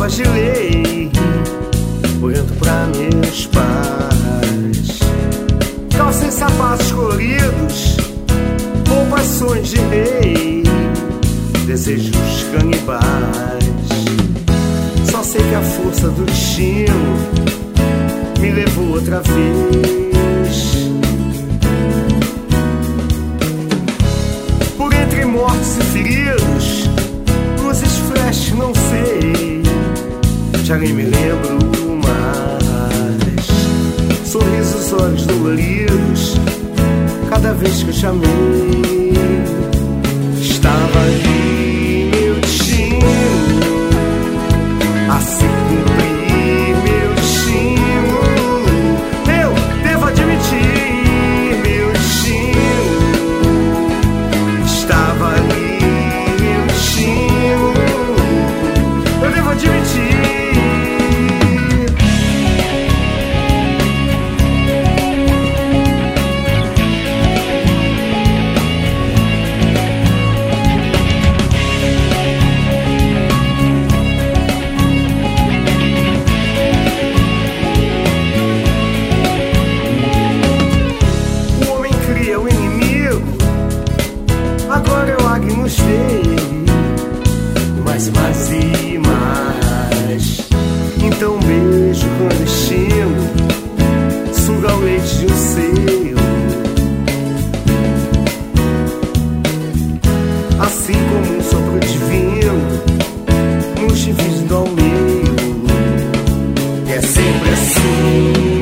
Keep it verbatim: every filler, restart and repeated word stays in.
normas de lei, olhando pra meus pais. Calça e sapatos coloridos, roupações de rei, desejos canibais. Só sei que a força do destino me levou outra vez. Por entre mortos e feridos, luzes flash, não sei, já nem me lembro mais. Sorrisos, olhos doloridos, cada vez que eu chamei, estava ali meu destino a se cumprir, meu destino. Eu devo admitir, meu destino estava ali, meu destino. Eu devo admitir. Agora eu Agnus Dei, mais, mais e mais. Então um beijo clandestino suga o leite de um seio, assim como um sopro divino nos dividindo ao meio. E é sempre assim.